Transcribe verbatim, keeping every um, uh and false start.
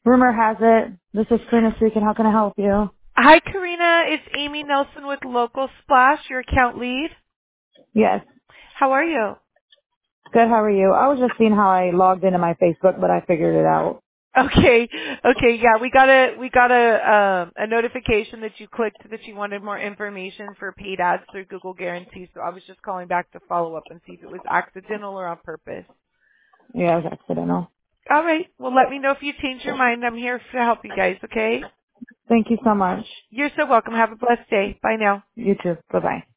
Rumor has it. This is Karina speaking. How can I help you? Hi, Karina. It's Amy Nelson with Local Splash, your account lead. Yes. How are you? Good. How are you? I was just seeing how I logged into my Facebook, but I figured it out. Okay. Okay. Yeah, we got a we got a um, a notification that you clicked that you wanted more information for paid ads through Google Guarantees. So I was just calling back to follow up and see if it was accidental or on purpose. Yeah, it was accidental. All right. Well, let me know if you change your mind. I'm here to help you guys. Okay. Thank you so much. You're so welcome. Have a blessed day. Bye now. You too. Bye bye.